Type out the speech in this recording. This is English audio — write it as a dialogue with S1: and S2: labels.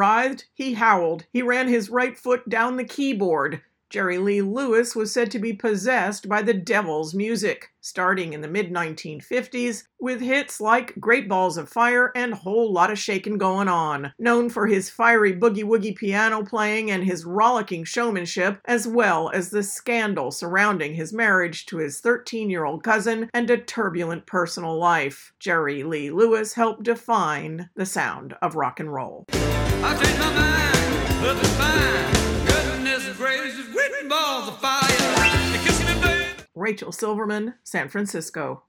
S1: writhed, he howled, he ran his right foot down the keyboard. Jerry Lee Lewis was said to be possessed by the devil's music, starting in the mid-1950s with hits like Great Balls of Fire and Whole Lotta Shakin' Goin' On. Known for his fiery boogie-woogie piano playing and his rollicking showmanship, as well as the scandal surrounding his marriage to his 13-year-old cousin and a turbulent personal life, Jerry Lee Lewis helped define the sound of rock and roll.
S2: I changed my mind, but it's fine. Goodness gracious, great balls of fire.
S1: Rachel Silverman, San Francisco.